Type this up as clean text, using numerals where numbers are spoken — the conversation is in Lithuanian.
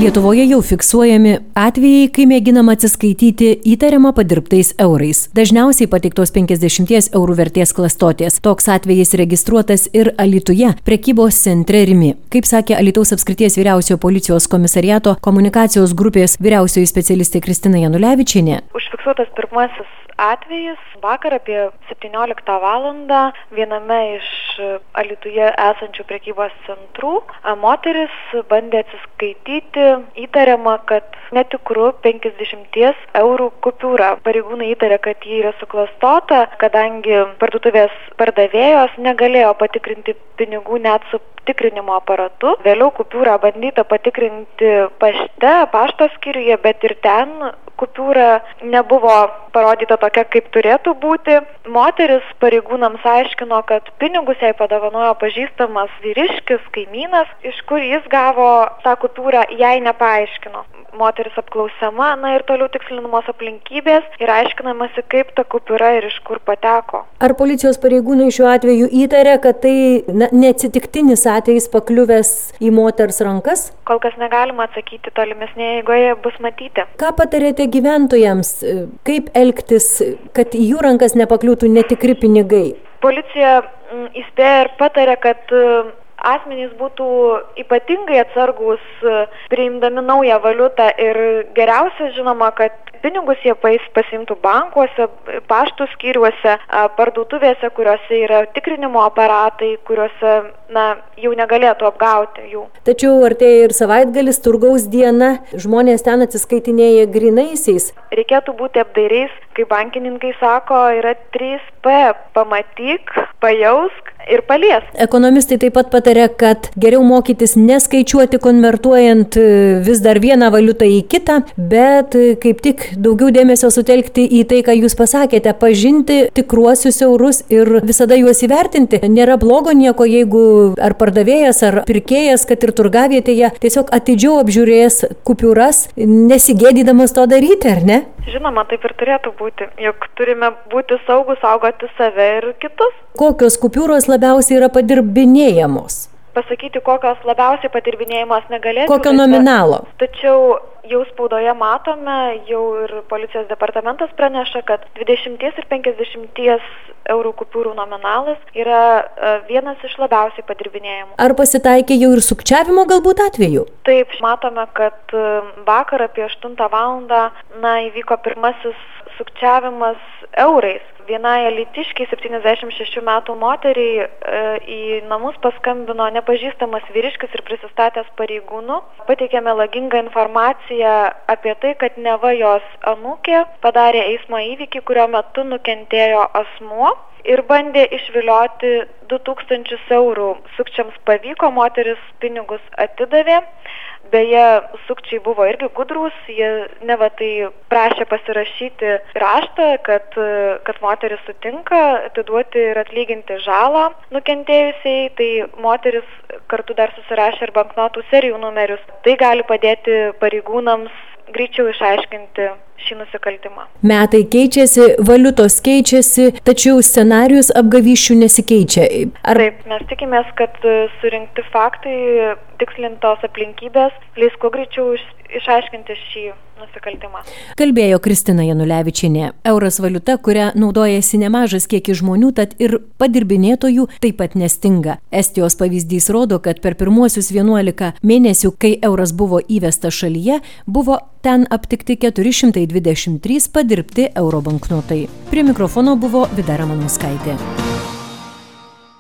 Lietuvoje jau fiksuojami atvejai, kai mėginama atsiskaityti įtariamą padirbtais eurais. Dažniausiai pateiktos 50 eurų vertės klastotės. Toks atvejis registruotas ir Alytuje, prekybos centre Rimi. Kaip sakė Alytaus apskrities vyriausiojo policijos komisariato komunikacijos grupės vyriausioji specialistė Kristina Janulevičienė. Užfiksuotas pirmasis atvejis vakar apie 17 valandą viename iš Alytuje esančių prekybos centrų moteris bandė atsiskaityti įtariama, kad netikru 50 eurų kupiūra. Pareigūnai įtarė, kad ji yra suklastota, kadangi parduotuvės pardavėjos negalėjo patikrinti pinigų net su tikrinimo aparatu. Vėliau kupiūrą bandyta patikrinti pašto skyriuje, bet ir ten kupiūra nebuvo parodyta tokia, kaip turėtų būti. Moteris pareigūnams aiškino, kad pinigus jai padovanojo pažįstamas vyriškis, kaimynas, iš kur jis gavo tą kupiūrą, jai nepaaiškino. Moteris apklausiama, ir toliau tikslinamos aplinkybės ir aiškinamasi, kaip ta kupiūra ir iš kur pateko. Ar policijos pareigūnai šiuo atveju įtarė, kad tai neatsitiktinis atvejis pakliuvęs į moters rankas? Kol kas negalima atsakyti, tolimesnėje eigoje bus matyti. Ką patarėte gyventojams, kaip elgtis, kad į jų rankas nepakliūtų netikri pinigai? Policija įspėja ir patarė, kad asmenys būtų ypatingai atsargūs priimdami naują valiutą ir geriausia žinoma, kad pinigus jie pasiimtų bankuose, paštų skyriuose, parduotuvėse, kuriuose yra tikrinimo aparatai, kuriuose jau negalėtų apgauti jų. Tačiau artėja ir savaitgalis, turgaus diena, žmonės ten atsiskaitinėja grynaisiais. Reikėtų būti apdairiais, kaip bankininkai sako, yra 3P – pamatyk, pajausk ir paliesk. Ekonomistai taip pat patarė, kad geriau mokytis neskaičiuoti konvertuojant vis dar vieną valiutą į kitą, bet kaip tik daugiau dėmesio sutelkti į tai, ką jūs pasakėte, pažinti tikruosius eurus ir visada juos įvertinti. Nėra blogo nieko, jeigu ar pardavėjas, ar pirkėjas, kad ir turgavietėje tiesiog atidžiau apžiūrės kupiūras, nesigėdydamas to daryti, ar ne? Žinoma, taip ir turėtų būti, juk turime būti saugus, saugoti save ir kitus. Kokios kupiūros labiausiai yra padirbinėjamos? Pasakyti, kokios labiausiai padirbinėjamos negalėčiau. Kokio nominalo? Tačiau jau spaudoje matome, jau ir policijos departamentas praneša, kad 20 ir 50 eurų kupiūrų nominalas yra vienas iš labiausiai padirbinėjimų. Ar pasitaikė jau ir sukčiavimo galbūt atveju? Taip, matome, kad vakar apie 8 valandą įvyko pirmasis sukčiavimas eurais. Vienai alytiškiai 76 metų moteriai į namus paskambino nepažįstamas vyriškis ir prisistatęs pareigūnų. Pateikė melagingą informaciją apie tai, kad neva jos anūkė padarė eismo įvykį, kurio metu nukentėjo asmuo ir bandė išvilioti 2000 eurų. Sukčiams pavyko, moteris pinigus atidavė. Beje, sukčiai buvo irgi gudrūs, jie neva tai prašė pasirašyti raštą, kad moteris sutinka atiduoti ir atlyginti žalą nukentėjusiai, tai moteris kartu dar susirašė ir banknotų serijų numerius. Tai gali padėti pareigūnams greičiau išaiškinti šį nusikaltimą. Metai keičiasi, valiutos keičiasi, tačiau scenarijus apgavysčių nesikeičia. Taip, mes tikimės, kad surinkti faktai, tikslintos aplinkybės leis kuo greičiau išaiškinti šį nusikaltimą. Kalbėjo Kristina Janulevičienė. Euras valiuta, kurią naudojasi nemažas kiekis žmonių, tad ir padirbinėtojų taip pat nestinga. Estijos pavyzdys rodo, kad per pirmuosius 11 mėnesių, kai euras buvo įvestas šalyje, buvo ten aptikti 423 padirbti euro banknotai. Prie mikrofono buvo Vida Ramanauskaitė.